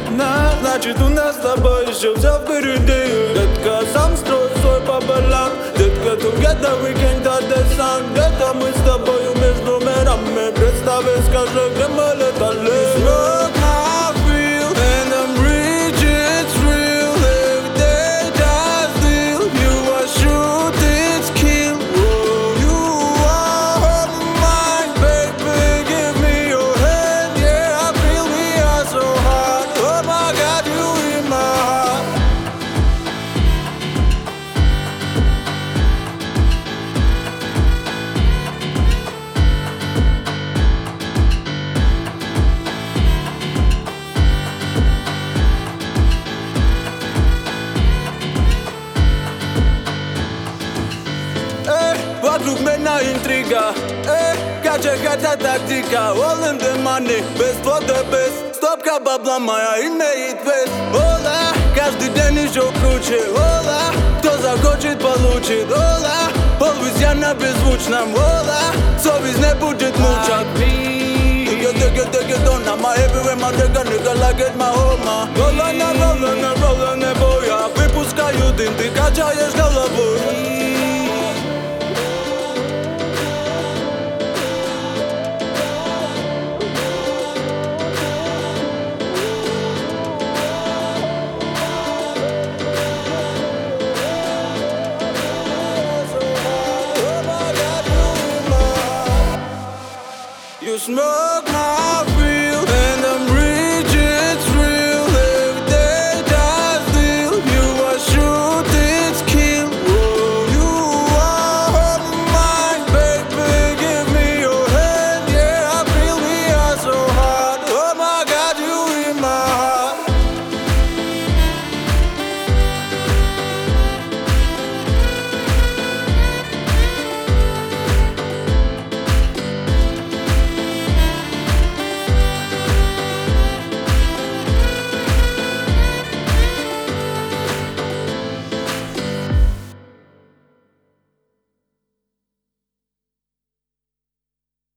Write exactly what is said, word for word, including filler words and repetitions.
видно. Значит, у нас с тобой еще все впереди. Детка, сам строй свой по балам. Детка, together we can touch the sun. Где-то мы с тобою между мирами. Представь и скажи, где мы летали. Smoke my feel and I'm rich, it's real. Every day I feel you are shoot, it's kill. Oh, you are mine, baby. Give me your hand, yeah. I feel we are so hot. Oh my God, you in my heart. Вокруг меня интрига, эй, кача-кача тактика. All in the money, best for the best. Стопка бабла моя имеет вес. Ола, каждый день еще круче. Ола, кто захочет, получит. Ола, always я на беззвучном. Ола, совесть не будет мучать. Digga, digga, digga, don't I'm everywhere, my nigga, nigga, like it, my home. Rollin' and rollin' and rollin' and боя. Выпускаю дым, ты качаешь головой. You smoke